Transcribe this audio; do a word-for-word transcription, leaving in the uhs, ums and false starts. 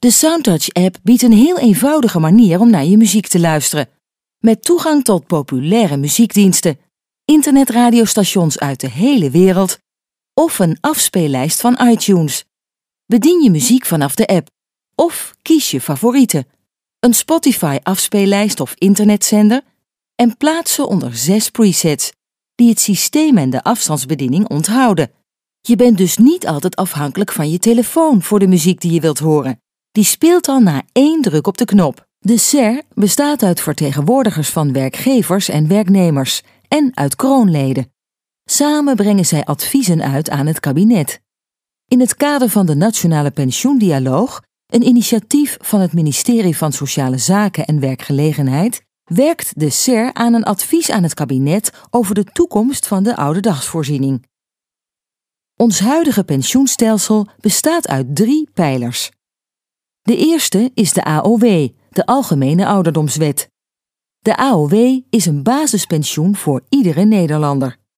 De Soundtouch-app biedt een heel eenvoudige manier om naar je muziek te luisteren. Met toegang tot populaire muziekdiensten, internetradiostations uit de hele wereld of een afspeellijst van iTunes. Bedien je muziek vanaf de app of kies je favorieten, een Spotify-afspeellijst of internetzender en plaats ze onder zes presets die het systeem en de afstandsbediening onthouden. Je bent dus niet altijd afhankelijk van je telefoon voor de muziek die je wilt horen. Die speelt al na één druk op de knop. De S E R bestaat uit vertegenwoordigers van werkgevers en werknemers en uit kroonleden. Samen brengen zij adviezen uit aan het kabinet. In het kader van de Nationale Pensioendialoog, een initiatief van het ministerie van Sociale Zaken en Werkgelegenheid, werkt de S E R aan een advies aan het kabinet over de toekomst van de ouderdagsvoorziening. Ons huidige pensioenstelsel bestaat uit drie pijlers. De eerste is de A O W, de Algemene Ouderdomswet. De A O W is een basispensioen voor iedere Nederlander.